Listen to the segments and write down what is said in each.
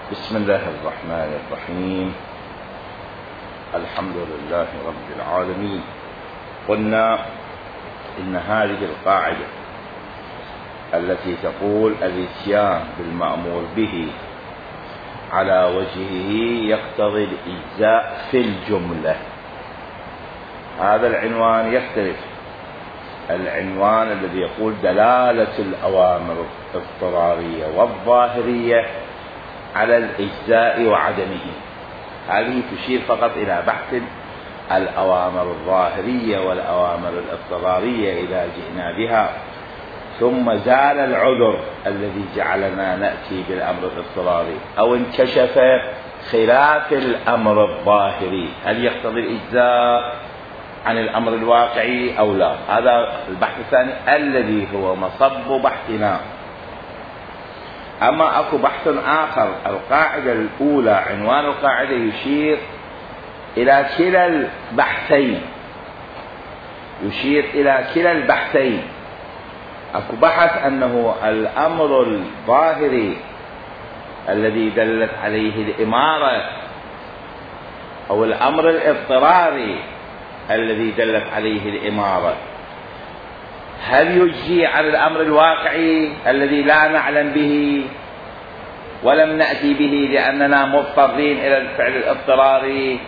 بسم الله الرحمن الرحيم. الحمد لله رب العالمين. قلنا إن هذه القاعدة التي تقول الإتيان بالمأمور به على وجهه يقتضي الإجزاء في الجملة، هذا العنوان يختلف. العنوان الذي يقول دلالة الأوامر الاضطرارية والظاهرية على الإجزاء وعدمه، هذه تشير فقط إلى بحث الأوامر الظاهرية والأوامر الاضطرارية إذا جئنا بها ثم زال العذر الذي جعلنا نأتي بالأمر الاضطراري أو انكشف خلاف الأمر الظاهري، هل يقتضي الإجزاء عن الأمر الواقعي أو لا؟ هذا البحث الثاني الذي هو مصب بحثنا. أما أكو بحث آخر، القاعدة الأولى عنوان القاعدة يشير إلى كلا البحثين، يشير إلى كلا البحثين. أكو بحث أنه الأمر الظاهري الذي دلت عليه الإمارة أو الأمر الاضطراري الذي دلت عليه الإمارة هل يجزي عن الأمر الواقعي الذي لا نعلم به ولم نأتي به لأننا مضطرين إلى الفعل الاضطراري؟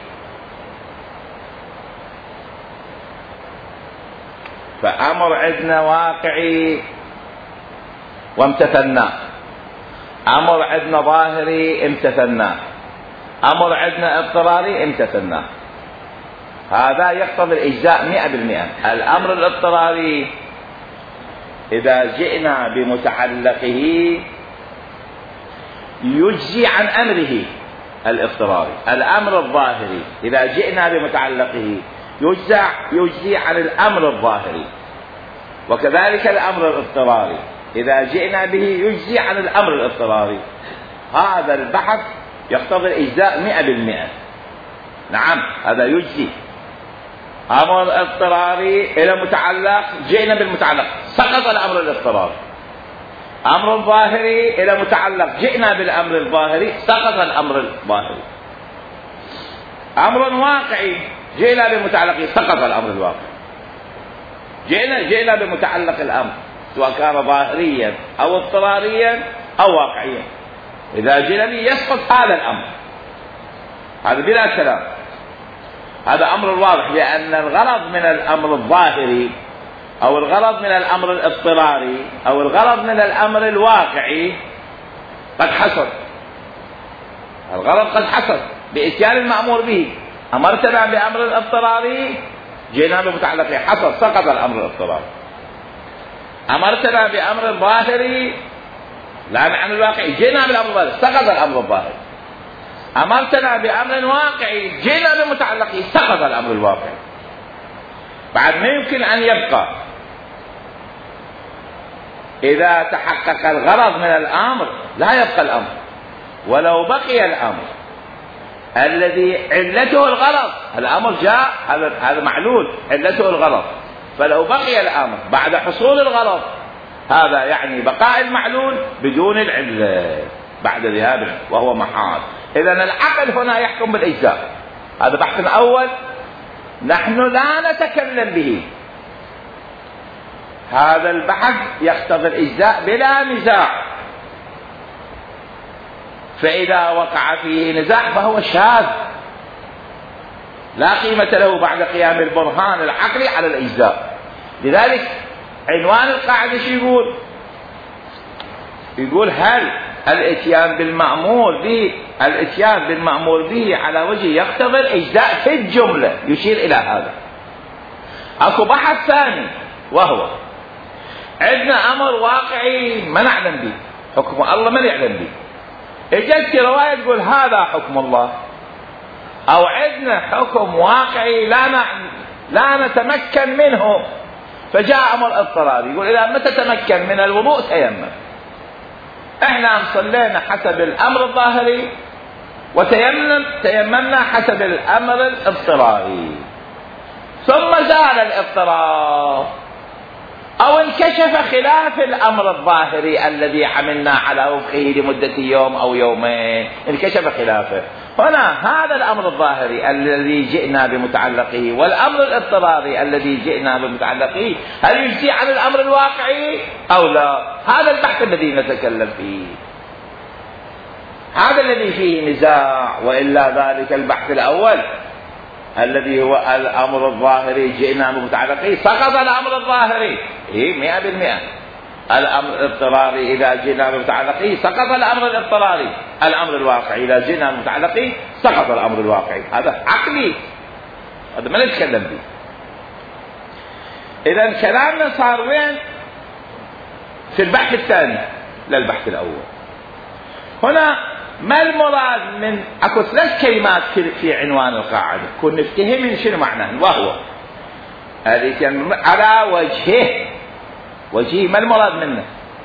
فأمر عندنا واقعي وامتثلنا، أمر عندنا ظاهري امتثلنا، أمر عندنا اضطراري امتثلنا، هذا يقتضي الإجزاء 100%. الأمر الاضطراري إذا جئنا بمتعلقه يجزي عن أمره الاضطراري، الأمر الظاهري إذا جئنا بمتعلقه يجزي عن الأمر الظاهري، وكذلك الأمر الاضطراري إذا جئنا به يجزي عن الأمر الاضطراري. هذا البحث يقتضي الإجزاء 100%. نعم، هذا يجزي. أمر اضطراري إلى متعلق، جئنا بالمتعلق سقط الأمر الاضطراري. أمر ظاهري إلى متعلق، جئنا بالأمر الظاهري سقط الأمر الظاهري. أمر واقعي جئنا بمتعلقه سقط الأمر الواقعي. جئنا بمتعلق الأمر سواء كان ظاهريا أو اضطراريا أو واقعيا، إذا جئنا به يسقط هذا الأمر، هذا بلا كلام. هذا أمر واضح، لأن الغرض من الأمر الظاهري أو الغرض من الأمر الاضطراري أو الغرض من الأمر الواقعي قد حصل، الغرض قد حصل بإتيان المأمور به. أمرتنا بأمر الاضطراري جئنا بمتعلقه حصل، سقط الأمر الاضطراري. أمرتنا بأمر ظاهري لا عن الواقعي، جئنا بالأمر الظاهري سقط الأمر الظاهري. أمرتنا بأمر واقعي جئنا بمتعلقه سقط الأمر الواقعي. بعد ما يمكن أن يبقى إذا تحقق الغرض من الأمر لا يبقى الأمر، ولو بقي الأمر الذي علته الغرض، الأمر جاء هذا معلول علته الغرض، فلو بقي الأمر بعد حصول الغرض هذا يعني بقاء المعلول بدون العلة بعد ذهابه وهو محال. إذن العقل هنا يحكم بالإجزاء. هذا بحث أول نحن لا نتكلم به، هذا البحث يقتضي الإجزاء بلا نزاع، فإذا وقع فيه نزاع فهو شاذ لا قيمة له بعد قيام البرهان العقلي على الإجزاء. لذلك عنوان القاعدة شو يقول هل الاتيان بالمأمور به على وجه يقتضي الإجزاء في الجملة، يشير إلى هذا. أكو بحث ثاني وهو عندنا أمر واقعي ما نعلم به، حكم الله ما يعلم به، اجت رواية تقول هذا حكم الله، أو عندنا حكم واقعي لا نتمكن منه، فجاء أمر اضطراري يقول إذا ما تتمكن من الوضوء تيمم. احنا صلينا حسب الأمر الظاهري وتيممنا حسب الأمر الاضطراري، ثم زال الاضطرار أو انكشف خلاف الأمر الظاهري الذي عملنا على وفقه لمدة يوم أو يومين، انكشف خلافه. هنا هذا الأمر الظاهري الذي جئنا بمتعلقه والأمر الاضطراري الذي جئنا بمتعلقه، هل يجزي عن الأمر الواقعي أو لا؟ هذا البحث الذي نتكلم فيه، هذا الذي فيه نزاع. وإلا ذلك البحث الأول الذي هو الأمر الظاهري جئنا بمتعلقه، سقط الأمر الظاهري 100%. الأمر الاضطراري إذا جئنا بمتعلقه سقط الأمر الاضطراري. الأمر الواقعي إذا جئنا بمتعلقه سقط الأمر الواقعي. هذا عقلي، هذا ما نتكلم فيه. إذا كلامنا صار وين؟ في البحث الثاني للبحث الأول. هنا ما المراد من اكو 3 كلمات في عنوان القاعدة كن نفتهم شنو معناه، وهو الاتيان على وجهه ما المراد منه.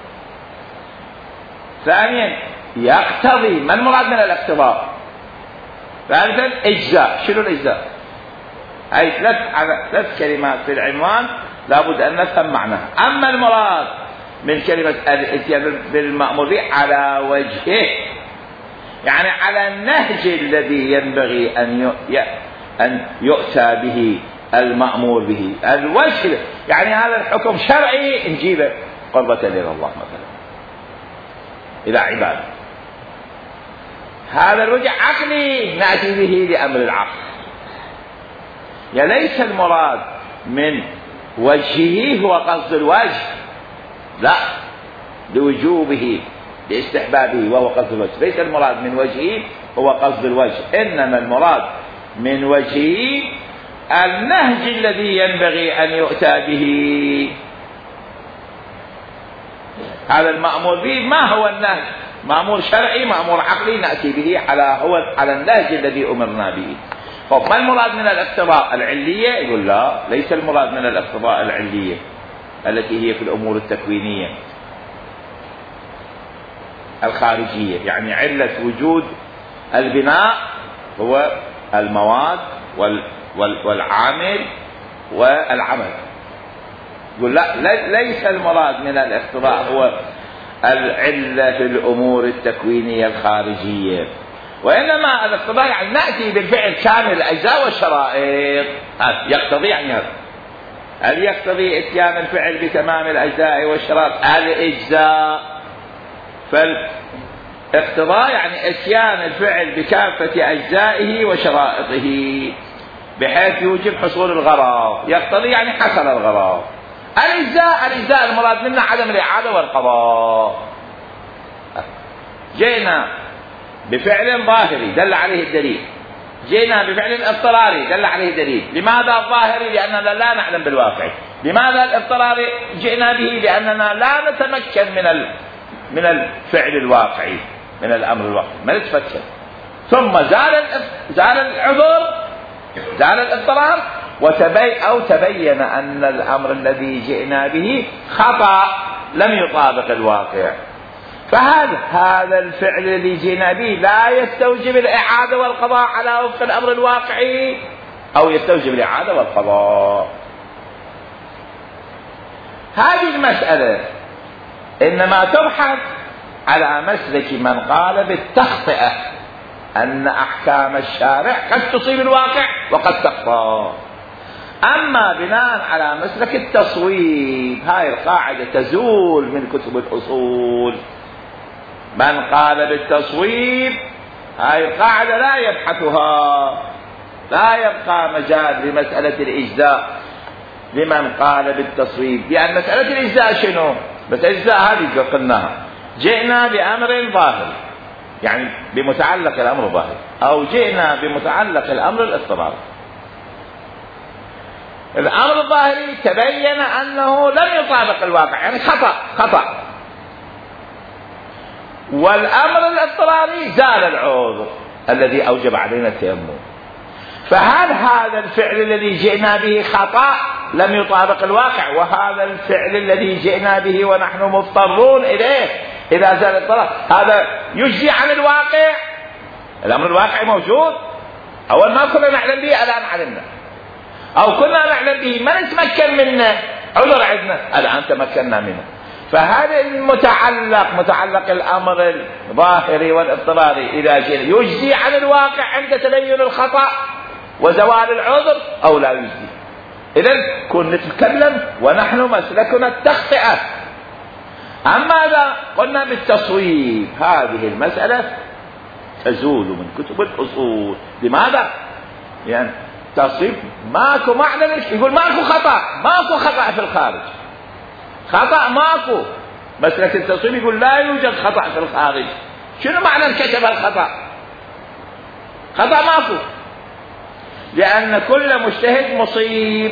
ثانيا يقتضي، ما المراد من الاقتضاء. ثالثا اجزاء، شنو الاجزاء. هاي 3 كلمات في العنوان لابد ان نفهم معناها. اما المراد من كلمة الاتيان بالمأمور به على وجهه، يعني على النهج الذي ينبغي أن يؤتى به المأمور به. الوجه يعني هذا الحكم شرعي نجيبه قربة إلى الله مثلا إلى عباده. هذا الوجه عقلي نأتي به لأمر العقل. يعني ليس المراد من وجهه هو قصد الوجه، لا، لوجوبه لاستحبابه وهو قصد الوجه. ليس المراد من وجهه هو قصد الوجه، إنما المراد من وجهه النهج الذي ينبغي أن يؤتى به. هذا المأمور به ما هو النهج؟ مأمور شرعي، مأمور عقلي نأتي به على النهج الذي أمرنا به. طب ما المراد من الاقتضاء العلية؟ يقول لا، ليس المراد من الاقتضاء العلية التي هي في الأمور التكوينية الخارجية. يعني علة وجود البناء هو المواد والعامل والعمل. يقول لا، ليس المراد من الاقتضاء هو العلة في الأمور التكوينية الخارجية، وإنما الاقتضاء يعني نأتي بالفعل كامل الأجزاء والشرائط. يقتضي يعني هذا. هل يقتضي اتيان الفعل بتمام الأجزاء والشرائط الإجزاء؟ فالاقتضاء يعني اتيان الفعل بكافة أجزائه وشرائطه بحيث يوجب حصول الغرض. يقتضي يعني حصل الغرض. الإجزاء المراد منه عدم الإعادة والقضاء. جئنا بفعل ظاهري دل عليه الدليل، جئنا بفعل اضطراري دل عليه الدليل. لماذا الظاهري؟ لأننا لا نعلم بالواقع. لماذا الاضطراري؟ جئنا به لأننا لا نتمكن من الفعل الواقعي، من الأمر الواقعي ما نتمكن. ثم زال العذر، زال الاضطرار، تبين أن الأمر الذي جئنا به خطأ لم يطابق الواقع. فهذا الفعل الذي جئنا به لا يستوجب الإعادة والقضاء على وفق الأمر الواقعي، أو يستوجب الإعادة والقضاء. هذه المسألة إنما تبحث على مسلك من قال بالتخطئة، أن أحكام الشارع قد تصيب الواقع وقد تخطئ. أما بناء على مسلك التصويب، هاي القاعدة تزول من كتب الأصول. من قال بالتصويب هاي القاعدة لا يبحثها، لا يبقى مجال لمسألة الإجزاء لمن قال بالتصويب. لأن مسألة الإجزاء شنو؟ بس الإجزاء هذه قلناها، جئنا بأمر ظاهر يعني بمتعلق الأمر الظاهر، أو جئنا بمتعلق الأمر الاضطراري. الأمر الظاهري تبين أنه لم يطابق الواقع، يعني خطأ. والأمر الاضطراري زال العذر الذي أوجب علينا التيمم. فهل هذا الفعل الذي جئنا به خطأ لم يطابق الواقع، وهذا الفعل الذي جئنا به ونحن مضطرون إليه إذا زال الاضطرار هذا يجزي عن الواقع؟ الأمر الواقعي موجود، أول ما كنا نعلم به الآن علمنا، أو كنا نعلم به ما نتمكن منه عذر عندنا الآن تمكنا منه. فهذا متعلق الأمر الظاهري والاضطراري إذا يجزي عن الواقع عند تبين الخطأ وزوال العذر أو لا يجزي. إذن كن نتكلم ونحن مسلكنا التخطئة. أما إذا قلنا بالتصويب هذه المسألة تزول من كتب الأصول. لماذا؟ يعني تصويب ماكو معنى يقول ماكو خطأ في الخارج، خطأ ماكو. مسلك التصويب يقول لا يوجد خطأ في الخارج. شنو معنى كتب الخطأ؟ خطأ ماكو، لأن كل مجتهد مصيب.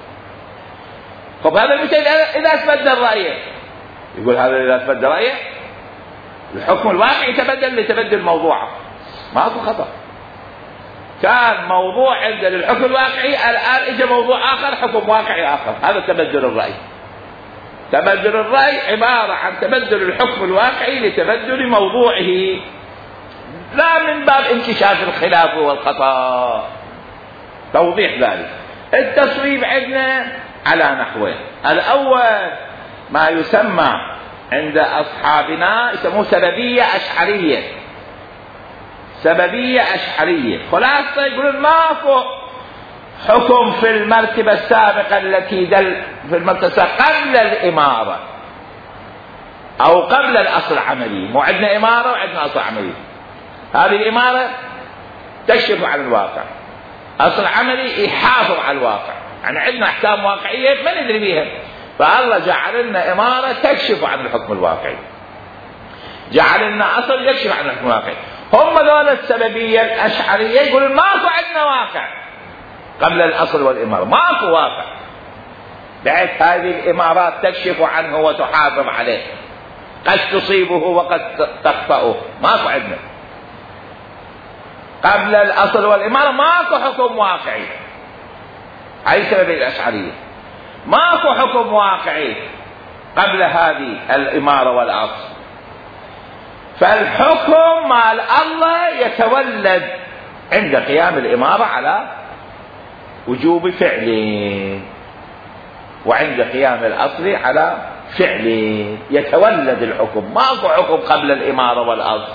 طب هذا المجتهد إذا تبدل رأيه، يقول هذا إذا تبدل رأيه الحكم الواقعي تبدل لتبدل موضوعه، ماكو خطأ. كان موضوع عند الحكم الواقعي الآن إجا موضوع آخر حكم واقعي آخر، هذا تبدل الرأي. تبدل الرأي عبارة عن تبدل الحكم الواقعي لتبدل موضوعه، لا من باب انكشاف الخلاف والخطأ. توضيح ذلك. التصويب عندنا على نحوين. الأول ما يسمى عند أصحابنا يسموه سببية أشعرية. خلاصة يقولون ماكو حكم في المرتبة السابقة التي دل في المرتبة قبل الإمارة أو قبل الأصل العملي. مو عندنا إمارة وعندنا أصل عملي. هذه الإمارة تكشف عن الواقع، أصل عملي يحافظ على الواقع. يعني عندنا أحكام واقعية ما ندري بيها، فالله جعل لنا إمارة تكشف عن الحكم الواقعي، جعل لنا أصل يكشف عن الحكم الواقعي. هم دول السببية الأشعرية يقولون ماكو عندنا واقع قبل الأصل والإمارة، ماكو واقع بحيث هذه الإمارات تكشف عنه وتحافظ عليه، قد تصيبه وقد تخطئه. ماكو عندنا قبل الأصل والإمارة، ماكو حكم واقعي. هاي سبب الأشعرية، ماكو حكم واقعي قبل هذه الإمارة والأصل. فالحكم مال الله يتولد عند قيام الإمارة على وجوب فعل، وعند قيام الأصل على فعل يتولد الحكم. ماكو حكم قبل الإمارة والأصل،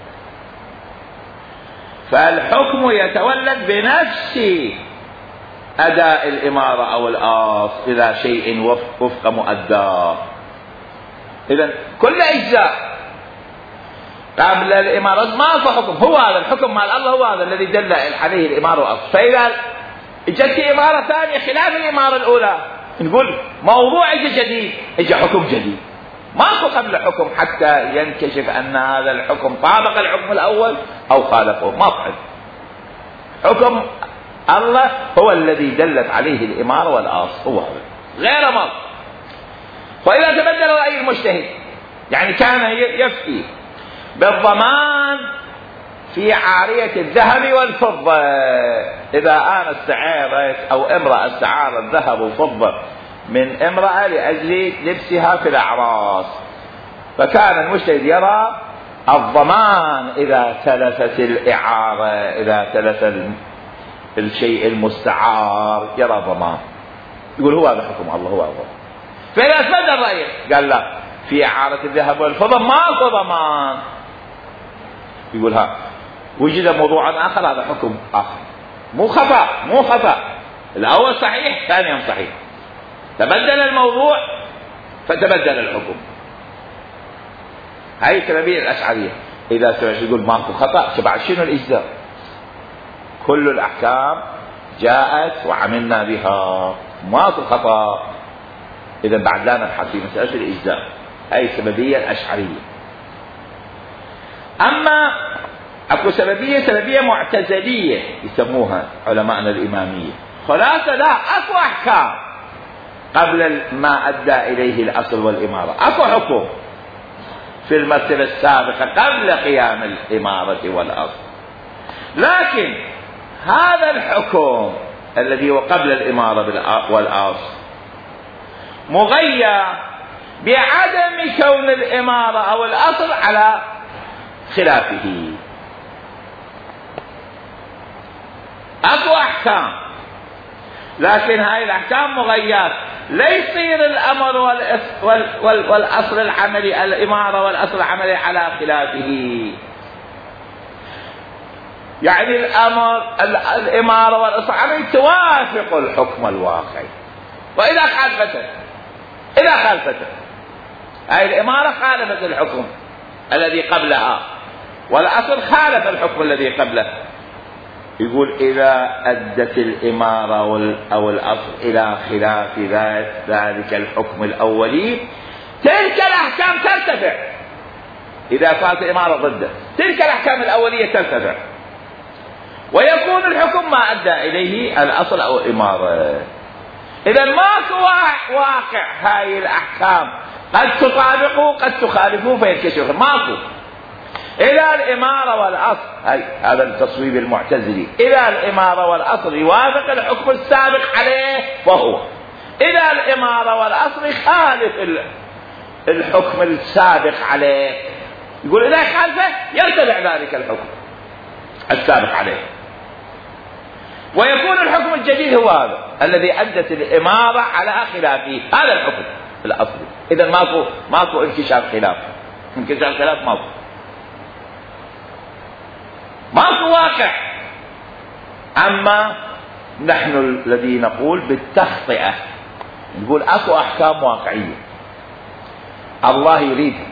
فالحكم يتولد بنفس أداء الإمارة أو الأصل إلى شيء وفق مؤداه. إذن كل أجزاء قبل الإمارة ماكو حكم، هو هذا الحكم مال الله، هو هذا الذي دل عليه الإمارة والأصل. فإذا جت إمارة ثانية خلاف الإمارة الأولى نقول موضوع جديد، اجى حكم جديد، ماكو قبل حكم حتى ينكشف أن هذا الحكم طابق الحكم الأول أو خالفه. ماكو حكم الله هو الذي دلت عليه الإمارة والأصل، هو هذا غير ماكو. وإذا تبدل رأي المجتهد، يعني كان يفتي بالضمان في عارية الذهب والفضة، إذا أنا استعارت أو امرأة استعارت ذهب وفضة من امرأة لأجل لبسها في الأعراس، فكان المجتهد يرى الضمان إذا تلفت الإعارة، إذا تلف الشيء المستعار يرى ضمان، يقول هو هذا حكم الله، هو هذا. فإذا تبدل رأيه قال لا، في إعارة الذهب والفضة ماكو ضمان، يقول ها وجد موضوع آخر، هذا حكم آخر، مو خطأ، الأول صحيح ثانيا صحيح، تبدل الموضوع فتبدل الحكم. هاي سببية الأشعرية. إذا يقول ماكو خطأ، تبع شنو الإجزاء؟ كل الأحكام جاءت وعملنا بها، ماكو خطأ، إذا بعد لا نبحث في مسألة الإجزاء. هاي سببية الأشعرية. أما أكو سببية معتزلية يسموها علماءنا الإمامية. خلاصة لا، أكو أحكام قبل ما أدى إليه الأصل والإمارة، أكو حكم في المرتبة السابقة قبل قيام الإمارة والأصل، لكن هذا الحكم الذي هو قبل الإمارة والأصل مغير بعدم كون الإمارة أو الأصل على خلافه. أكو أحكام، لكن هاي الأحكام مغيرة لا يصير الأمر والأصل العملي، الإمارة والأصل العملي على خلافه. يعني الإمارة والأصل العملي توافق الحكم الواقعي، وإذا خالفته هذه الإمارة خالفت الحكم الذي قبلها، والأصل خالف الحكم الذي قبله. يقول إذا أدت الإمارة أو الأصل إلى خلاف ذلك الحكم الأولي تلك الأحكام ترتفع. إذا صارت الإمارة ضده تلك الأحكام الأولية ترتفع، ويكون الحكم ما أدى إليه الأصل أو الإمارة. إذا ماكو واقع هاي الأحكام، قد تطابقوا قد تخالفوا فينكشف، ماكو. إذا الإمارة والأصل، هذا التصويب المعتزلي، إذا الإمارة والأصل يوافق الحكم السابق عليه فهو، إذا الإمارة والأصل يخالف الحكم السابق عليه، يقول إذا خالفه يرتفع ذلك الحكم السابق عليه، ويكون الحكم الجديد هو هذا الذي أدت الإمارة على خلافه، هذا الحكم الأصلي. إذا ماكو انكشاف خلاف، ماكو واقع. أما نحن الذي نقول بالتخطئة، نقول أكو أحكام واقعية الله يريدها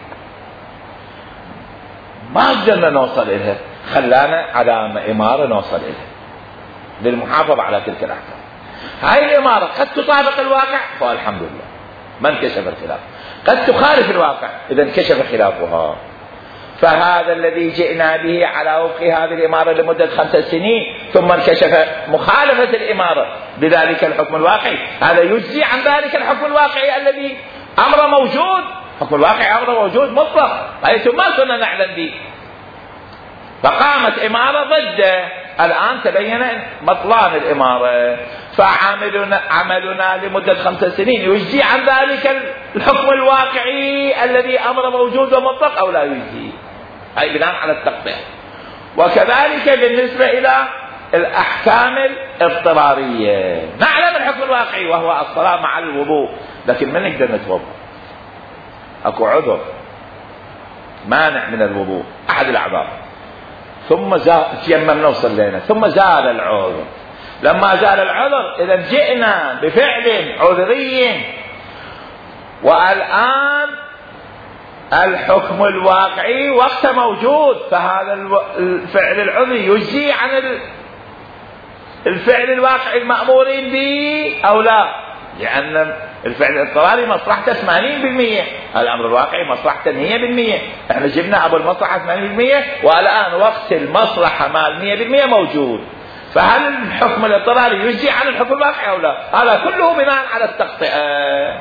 ما قدرنا نوصل إليها، خلانا على إمارة نوصل إليها للمحافظة على تلك الأحكام. هاي الإمارة قد تطابق الواقع فالحمد لله ما انكشف الخلاف، قد تخالف الواقع إذا انكشف خلافها. فهذا الذي جئنا به على وفق هذه الإمارة لمدة 5 سنين، ثم انكشف مخالفة الإمارة بذلك الحكم الواقعي، هذا يجزي عن ذلك الحكم الواقعي الذي أمر موجود. الحكم الواقعي أمر موجود مطلق، حيث ما كنا نعلم به، فقامت إمارة ضده، الآن تبين بطلان الإمارة، فعملنا لمدة 5 سنين يجزي عن ذلك الحكم الواقعي الذي أمر موجود ومطلق أو لا يجزي، أي بناء على التقطيع. وكذلك بالنسبة إلى الأحكام الاضطرارية، نعلم الحكم الواقعي وهو الصلاة مع الوضوء، لكن ما نقدر نتوضأ، أكو عذر مانع من الوضوء أحد الأعذار، ثم تيممنا وصلينا ثم زال العذر. لما زال العذر إذا جئنا بفعل عذري، والآن الحكم الواقعي وقت موجود، فهذا الفعل العذري يجزي عن الفعل الواقعي المأمورين به أو لا، لأن الفعل الاضطراري مصلحته 80%، الأمر الواقعي مصلحته 100%. احنا جبنا أبو المصلحة 80%، والآن وقت المصلحة مال 100% موجود، فهل الحكم الاضطراري يجزي عن الحكم الواقعي أو لا؟ هذا كله بناء على التقطئة.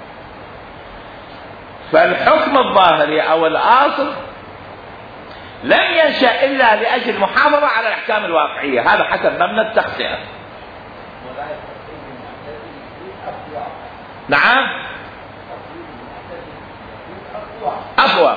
فالحكم الظاهري أو الأصل لم ينشأ إلا لأجل المحافظة على الأحكام الواقعية، هذا حسب مبنى التقطئة. نعم أقوى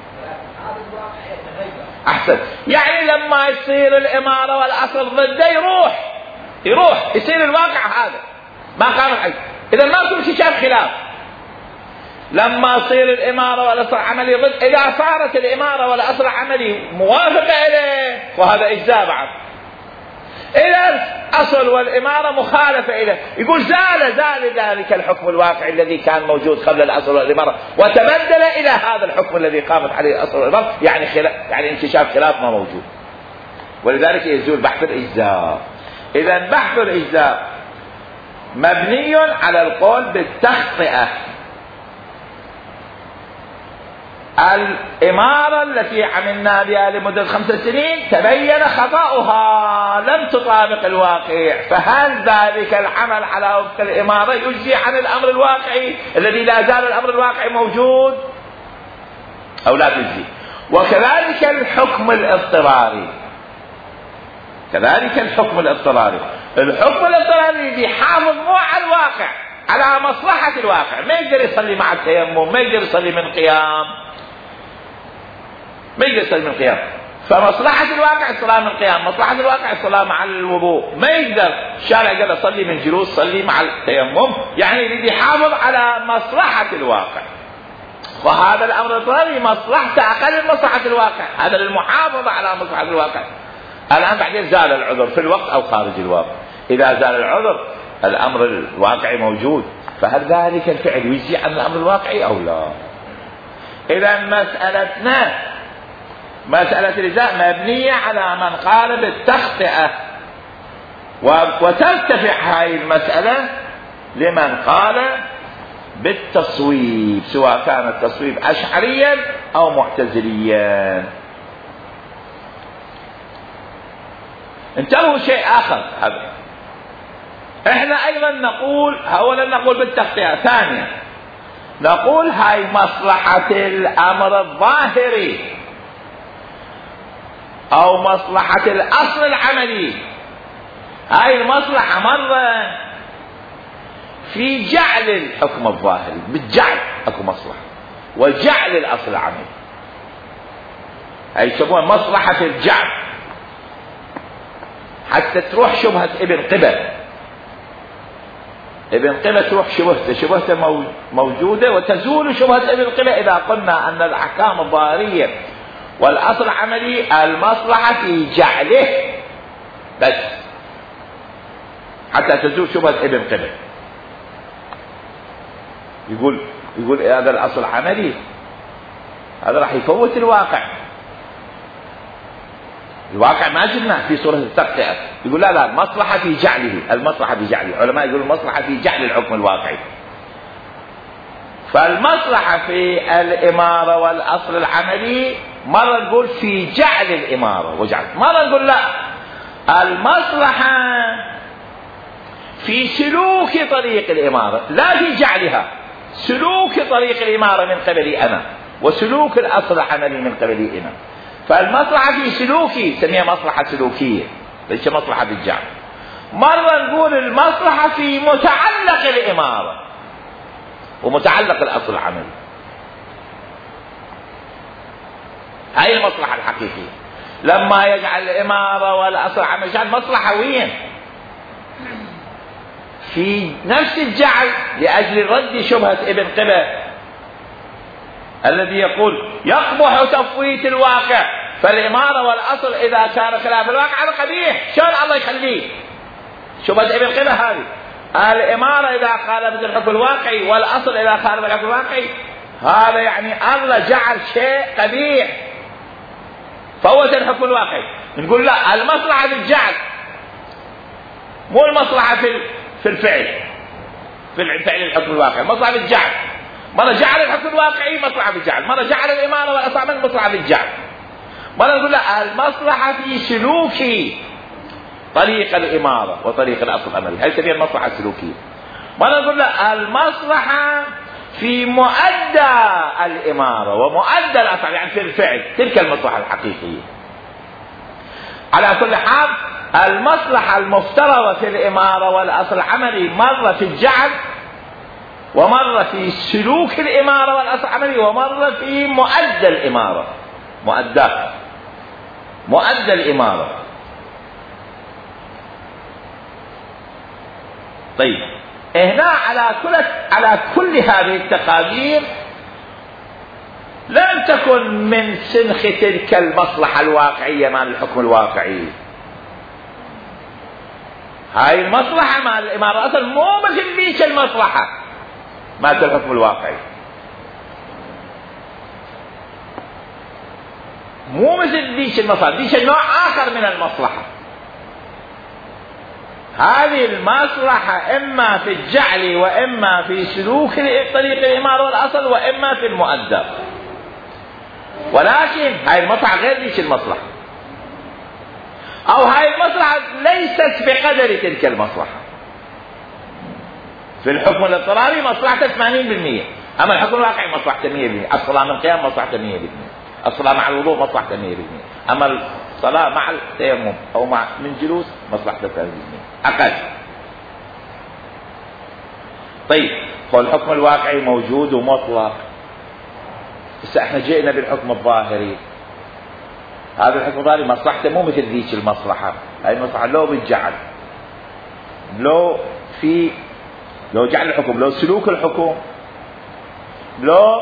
أحسن. يعني لما يصير الإمارة والأصل ضده يروح يصير الواقع هذا ما قام الحج، إذا ما كل شيء شاف خلاف. لما يصير الإمارة والأصل عملي ضد، إذا صارت الإمارة والأصل عملي موافقة إليه وهذا إجزاء بعد. إذا الأصل والإمارة مخالفة إليه، يقول زال ذلك الحكم الواقعي الذي كان موجود قبل الأصل والإمارة وتبدل إلى هذا الحكم الذي قامت عليه الأصل والإمارة، يعني انكشاف خلاف ما موجود، ولذلك يزول بحث الإجزاء. إذا بحث الإجزاء مبني على القول بالتخطئة. الإمارة التي عملنا بها لمدة 5 سنين تبين خطأها، لم تطابق الواقع، فهل ذلك العمل على وفق الإمارة يجزي عن الأمر الواقعي الذي لا زال الأمر الواقعي موجود أو لا تجزي؟ وكذلك الحكم الاضطراري، الحكم الاضطراري يحافظ مو على الواقع، على مصلحة الواقع، ما يقدر يصلي مع التيمم، ما يقدر يصلي من قيام، فمصلحة الواقع الصلاة من القيام، مصلحة الواقع الصلاة مع الوضوء. ما يقدر الشارع قال صلي من جلوس، صلي مع التيمم، يعني يريد يحافظ على مصلحة الواقع. وهذا الأمر الاضطراري مصلحته أقل من مصلحة الواقع، هذا للمحافظة على مصلحة الواقع. الآن بعدين زال العذر في الوقت أو خارج الوقت. إذا زال العذر الأمر الواقعي موجود، فهل ذلك الفعل يجزي عن الأمر الواقعي أو لا؟ إذا مسألتنا مسألة الإجزاء مبنية على من قال بالتخطئة، وترتفع هذه المسألة لمن قال بالتصويب، سواء كان التصويب أشعريا أو معتزليا. انتبهوا شيء آخر، احنا أيضا نقول، أولا نقول بالتخطئة، ثانيا نقول هاي مصلحة الأمر الظاهري أو مصلحة الأصل العملي. هاي المصلحة مرة في جعل الحكم الظاهري، بالجعل اكو مصلحة، وجعل الأصل العملي، هاي يسمونها مصلحة الجعل، حتى تروح شبهة ابن قبة. ابن قبة تروح شبهته موجودة، وتزول شبهة ابن قبة إذا قلنا أن الأحكام الظاهرية والأصل العملي المصلحة في جعله بس، حتى تزول شبهة ابن قبة. يقول هذا الأصل العملي هذا راح يفوت الواقع ما جبنا في سورة التقطيع. يقول لا المصلحة في جعله، المصلحة في جعله، علماء يقولوا المصلحة في جعل الحكم الواقعي. فالمصلحة في الإمارة والأصل العملي مرة نقول في جعل الإمارة وجعل، مرة نقول لا المصلحة في سلوك طريق الإمارة لا في جعلها، سلوك طريق الإمارة من قبلي أنا، وسلوك الأصل العملي من قبلي أنا. فالمصلحة في سلوكي سميها مصلحة سلوكية، ليس مصلحة بالجعل. مرة نقول المصلحة في متعلق الإمارة ومتعلق الأصل العملي، هاي المصلحة الحقيقية. لما يجعل الإمارة والأصل العملي يجعل مصلحة وين؟ في نفس الجعل، لأجل رد شبهة ابن قبة الذي يقول يقبح تفويت الواقع، فالإمارة والأصل إذا كان خلاف الواقع هذا قبيح، شلون الله يخليه؟ شبهة ابن قبة هذه. الإمارة إذا خالفت الحكم الواقعي والأصل إذا خالف الحكم الواقعي، هذا يعني الله جعل شيء قبيح، فوت الحكم الواقعي. نقول لا، المصلحة في الجعل مو المصلحة في الفعل، في الفعل الحكم الواقعي، المصلحة في الجعل. مرة جعل الحكم الواقعي مصلحة في الجعل، مرة جعل الإمارة والأصل مصلحة في الجعل. مرة نقول لا، المصلحة في سلوك طريق الإمارة وطريق الأصل العملي، هذه تسميها المصلحة السلوكية. مرة نقول لا، المصلحة في مؤدى الإمارة ومؤدى الأصل، يعني في الفعل، تلك المصلحة الحقيقية. على كل حال المصلحة المفترضة في الإمارة والأصل العملي مرة في الجعل، ومرة في سلوك الإمارة والأصل العملي، ومرة في مؤدى الإمارة، مؤدى الإمارة. طيب هنا على كل هذه التقادير لم تكن من سنخ تلك المصلحة الواقعية مع الحكم الواقعي. هاي المصلحة مع الإمارة أصلا مو مثل ذيك المصلحة مع الحكم الواقعي، مو مثل ذيك المصلحة، ذيك نوع آخر من المصلحة. هذه المصلحة إما في الجعل، وإما في سلوك طريق الإمارة والأصل، وإما في المؤدى. ولكن هاي المصلحة غير ذيك المصلحة، أو هاي المصلحة ليست بقدر تلك المصلحة. في الحكم الاضطراري مصلحته 80%، أما الحكم الواقعي مصلحته 100%. الصلاة من القيام مصلحته 100%، الصلاة مع الوضوء مصلحته 100%، أما الصلاة مع التيمم أو من جلوس مصلحته 30% أقل. طيب الحكم الواقعي موجود ومطلق. بس احنا جئنا بالحكم الظاهري، هذا الحكم الاضطراري مصلحته مو مثل ذيك المصلحة. هاي المصلحة لو بالجعل، لو جعل الحكم، لو سلوك الحكم، لو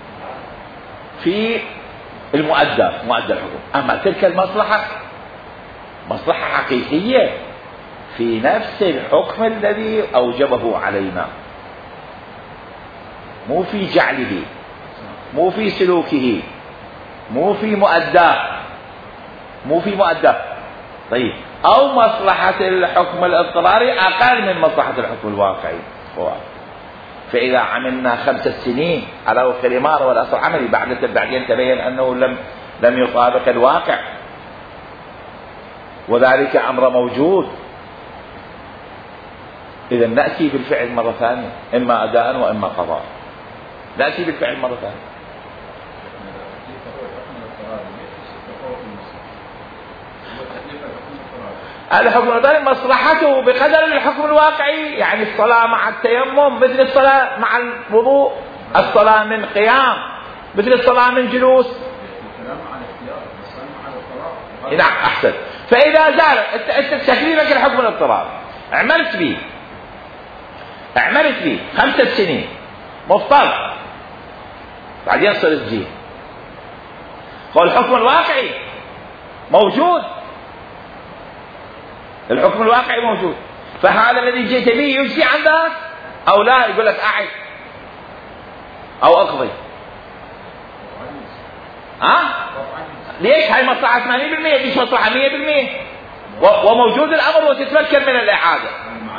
في مؤدى الحكم. أما تلك المصلحة مصلحة حقيقية في نفس الحكم الذي أوجبه علينا، مو في جعله، مو في سلوكه، مو في مؤداه. طيب، أو مصلحة الحكم الاضطراري أقل من مصلحة الحكم الواقعي. فإذا عملنا 5 سنين على وفق الإمارة والأصل العملي، بعدين تبين أنه لم يطابق الواقع، وذلك أمر موجود، إذا نأتي بالفعل مرة ثانية، إما أداء وإما قضاء. نأتي بالفعل مرة ثانية. الحكم الاضطراري مصلحته بقدر الحكم الواقعي، يعني الصلاة مع التيمم مثل الصلاة مع الوضوء، الصلاة من قيام مثل الصلاة من جلوس. نعم، أحسن. فإذا زال تكليفك الحكم الاضطراري، عملت به 5 سنين مفترض، بعدين صرت جيل، والحكم الواقعي موجود، الحكم الواقعي موجود، فهذا الذي جئت به يجزي عن ذاك أو لا؟ يقول لك أعد أو أقضي. ليش؟ هاي مصلحة 80%، ليش مصلحة 100%، وموجود الأمر وتتمكن من الإعادة.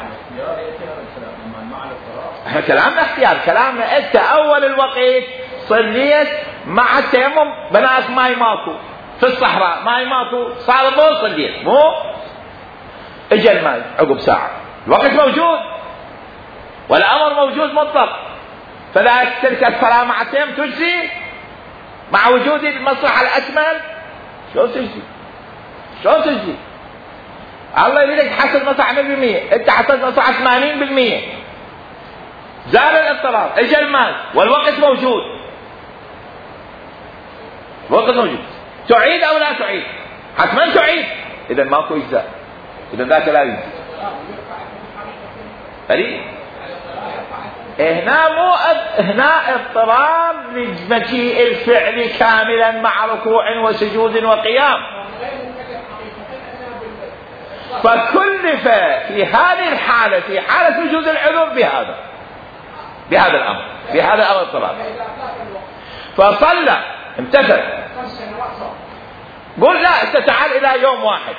احنا كلامنا اختيار، كلامنا انت اول الوقت صليت مع التيمم، بناس ماي ماكو في الصحراء، ماي ماكو، صار الظهر صليت، مو اجى الماي عقب ساعة، الوقت موجود والامر موجود مطلق، فذلك تلك الصلاة مع التيمم تجزي مع وجود المصلحة الأكمل. شلون تجزي؟ الله يريدك تحصل مصلحة 100%، انت حصلت مصلحة 80%، زال الاضطرار، اجى المال والوقت موجود، تعيد او لا تعيد؟ حتما تعيد، اذا ماكو اجزاء، اذا ذاك لا يجزي. هنا اضطرار لمجيء الفعل كاملا مع ركوع وسجود وقيام، فكلف في هذه الحالة، في حالة وجود العذر بهذا الأمر اضطرار، فصلى امتثل. قل لا، انت تعال الى يوم واحد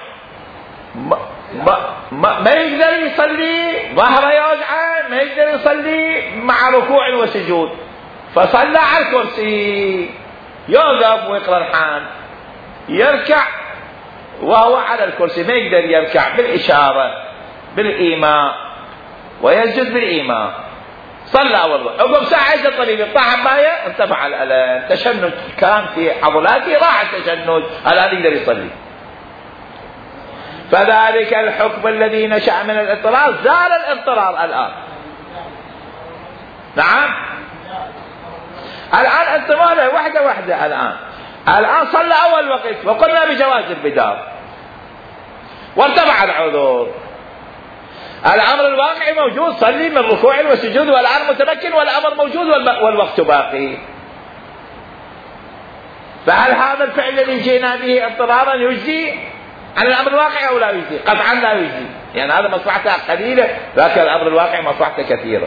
ما يقدر يصلي، ظهره يوجعه، ما يقدر يصلي مع ركوع وسجود، فصلى على الكرسي، يوقف ويقرأ الحال، يركع وهو على الكرسي، ما يقدر يركع بالإشارة بالإيماء ويسجد بالإيماء. صلى أول عقب ساعة يجي الطبيب طاح مايه، ارتفع الألم، تشنج كان في عضلاته، راح التشنج، الآن يقدر يصلي. فذلك الحكم الذي نشأ من الاضطرار، زال الاضطرار الآن. نعم، الآن انتبهنا واحدة الآن صلى أول وقت وقلنا بجواز البدار وارتفع العذر، الأمر الواقعي موجود، صلي من ركوع وسجود والآن متمكن والأمر موجود والوقت باقي. فهل هذا الفعل الذي جينا به اضطرارا يجزي عن الأمر الواقعي أو لا يجزي؟ قطعا لا يجزي، يعني هذا مصلحته قليلة، لكن الأمر الواقعي مصلحته كثيرة.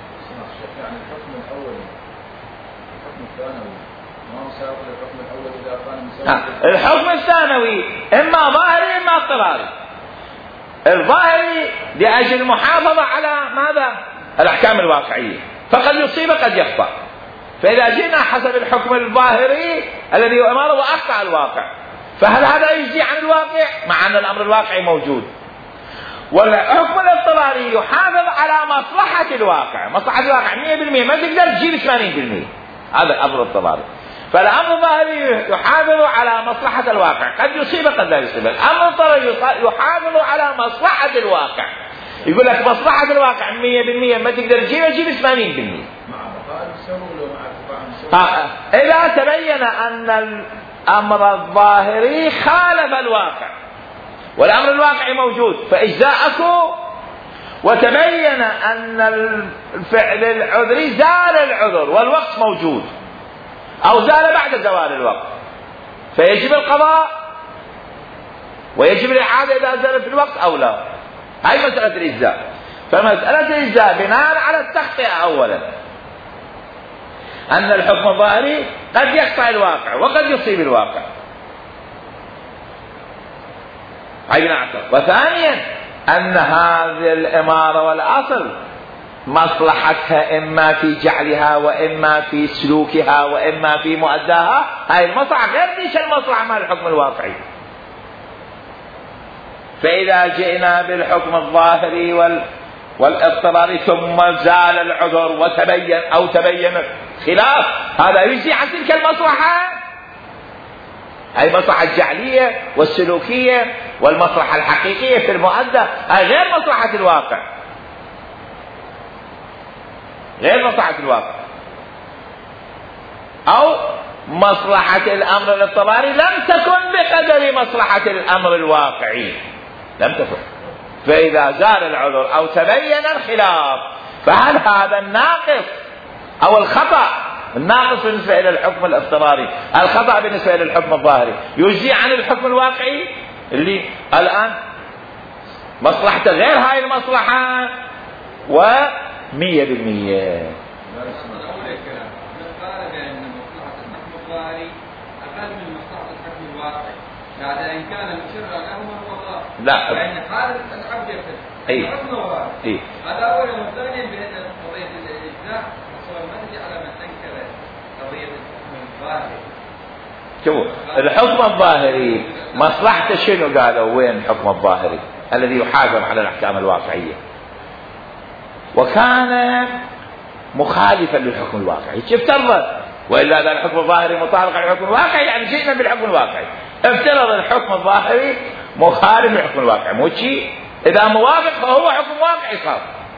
الحكم الثانوي إما ظاهري إما اضطراري. الظاهري لأجل المحافظة على ماذا؟ الأحكام الواقعية، فقد يصيب قد يخطأ، فإذا جئنا حسب الحكم الظاهري الذي هو أماره وأخطأ الواقع، فهل هذا يجزي عن الواقع مع أن الأمر الواقعي موجود؟ والحكم الاضطراري يحافظ على مصلحة الواقع، مصلحة الواقع 100%، ما تقدر تجيب 80%، هذا الأمر الاضطراري. فالأمر الظاهري يحافظ على مصلحة الواقع، قد يصيب قد لا يصيب. الأمر الاضطراري يحافظ على مصلحة الواقع، يقول لك مصلحة الواقع 100%، ما تقدر تجيب 80%. إذا تبين أن الأمر الظاهري خالف الواقع، والأمر الواقعي موجود، فإجزاءكم وتبين أن الفعل العذري زال العذر والوقت موجود أو زال بعد زوال الوقت، فيجب القضاء ويجب الإعادة إذا زال في الوقت أو لا. هاي مسألة الإجزاء. فمسألة الإجزاء بناء على التخطئة أولا أن الحكم الظاهري قد يقطع الواقع وقد يصيب الواقع، وثانيا أن هذه الإمارة والأصل مصلحتها إما في جعلها وإما في سلوكها وإما في مؤداها، هاي المصلحة غير ليش المصلحة مع الحكم الواقعي. فإذا جئنا بالحكم الظاهري والاضطراري ثم زال العذر وتبين أو تبين خلاف، هذا يجزي عن تلك المصلحة، هاي المصلحة الجعلية والسلوكية والمصلحة الحقيقية في المؤدى، هاي غير مصلحة الواقع، غير مصلحة الواقع. أو مصلحة الأمر الاضطراري لم تكن بقدر مصلحة الأمر الواقعي، لم تكن. فإذا زال العذر أو تبين الخلاف، فهل هذا الناقص أو الخطأ، الناقص بالنسبة إلى الحكم الاضطراري، الخطأ بالنسبة إلى الحكم الظاهري، يجزي عن الحكم الواقعي اللي الآن مصلحته غير هاي المصلحة 100%. هذا إن كان المشرع له هو الله، لا يعني حال العبد يرتد. هذا أولا. وثانيا بأن قضية الإجزاء أصلا ما تجي على من أنكر قضية الظاهري. شوف الحكم الظاهري مصلحته شنو؟ قالوا وين الحكم الظاهري الذي يحاكم على الأحكام الواقعية، وكان مخالفا للحكم الواقعي. افترض وإلا هذا الحكم الظاهري مطابق للحكم الواقعي، يعني جئنا بالحكم الواقعي. افترض الحكم الظاهري مخالف للحكم الواقعي، مو شيء، إذا موافق فهو حكم واقعي صار.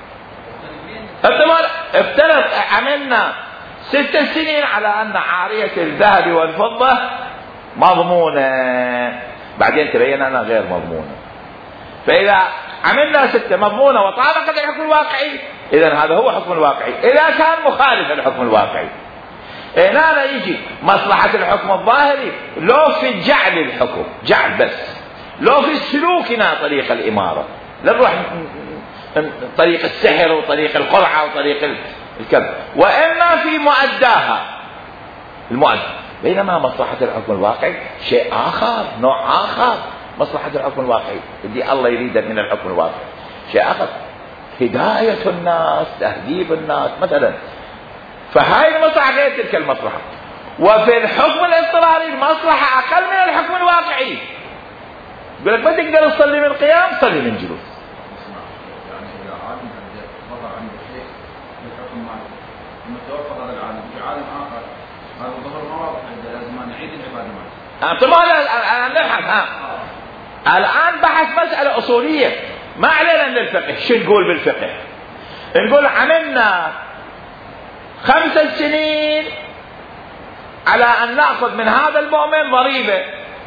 افترض عملنا 6 سنين على أن عارية الذهب والفضة مضمونة، بعدين تبين أنها غير مضمونة، فإذا عملنا 6 مضمونة وطابقت الحكم الواقعي، إذن هذا هو حكم الواقعي. إذا كان مخالف للحكم الواقعي، هنا يجي مصلحة الحكم الظاهري لو في جعل الحكم، جعل بس، لو في سلوكنا طريق الإمارة، لا نروح طريق السحر وطريق القرعة وطريق الكذب، وإما في مؤداها المؤدى. بينما مصلحة الحكم الواقعي شيء آخر، نوع آخر. مصلحة الحكم الواقعي اللي الله يريده من الحكم الواقعي شيء آخر، هداية الناس، تهذيب الناس مثلا، فهاي المصلحة غير تلك المصلحة. وفي الحكم الاضطراري المصلحة أقل من الحكم الواقعي، يقول لك ما تقدر تصلي من قيام، صلي من جلوس. يعني إذا عالم ظهر عنده شيء في الحكم ماله متوفر هذا العالم في عالم آخر، هذا الظهر ما واضح، لازم نعيد العبادة معه. طبعا نبحث الآن بحث مسألة أصولية، ما علينا من الفقه. شو نقول بالفقه؟ نقول عملنا 5 سنين على أن نأخذ من هذا المؤمن ضريبة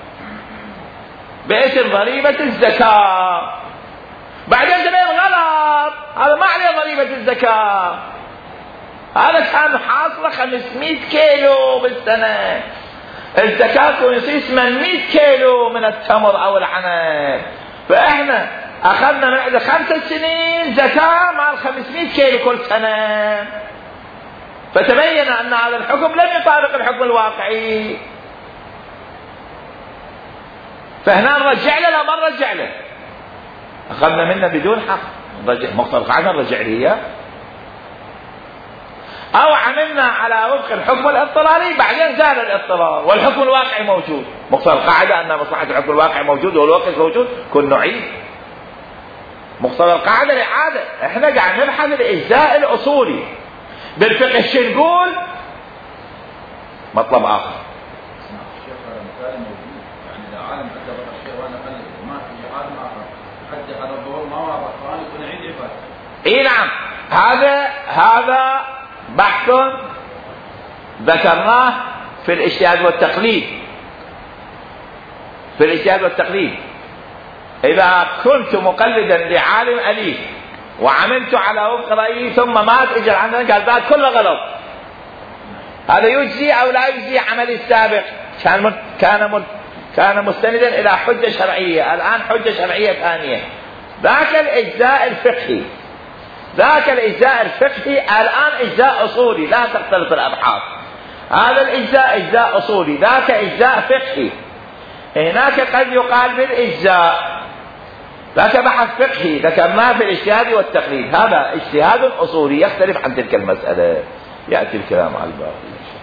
باسم ضريبة الزكاة، بعدين تبين غلط، هذا ما عليه ضريبة الزكاة، هذا كان حاصله 500 كيلو بالسنة، الزكاة يصير 800 كيلو من التمر أو العنب، فإحنا أخذنا بعد 5 سنين زكاة مع 500 كيلو كل سنة، فتبين أن هذا الحكم لم يطابق الحكم الواقعي، فهنا نرجع له لا ما نرجع له، أخذنا منه بدون حق، مقتضى القاعدة نرجع له، أو عملنا على وفق الحكم الاضطراري بعدين زال الاضطرار والحكم الواقعي موجود، مقتضى القاعدة أن مصلحة الحكم الواقعي موجود والواقع موجود، كن نعيد مقتضى القاعدة الإعادة. احنا قاعد نبحث الإجزاء الأصولي. بالفقه شو نقول؟ مطلب آخر. الشيخ هذا مثال موجود، يعني إذا عالم أدى بطل الشيء وأنا قلت ما في عالم آخر حتى هذا الظهور ما واضح، فأنا يكون عيد عبادة. إيه نعم، هذا بحث ذكرناه في الاجتهاد والتقليد، في الاجتهاد والتقليد. إذا كنت مقلدا لعالم أليف وعملت على وفق رأيي ثم مات اجى عندنا قال ذا كله غلط، هذا يجزي أو لا يجزي عمل السابق؟ كان مستندا إلى حجة شرعية، الآن حجة شرعية ثانية. ذاك الإجزاء الفقهي، الآن إجزاء أصولي، لا تختلف الأبحاث. هذا الإجزاء إجزاء أصولي، ذاك إجزاء فقهي. هناك قد يقال بالإجزاء، ذاك بحث فقهي، لكن ما في الاجتهاد والتقليد، هذا اجتهاد أصولي يختلف عن تلك المسألة. يأتي الكلام على الباقي.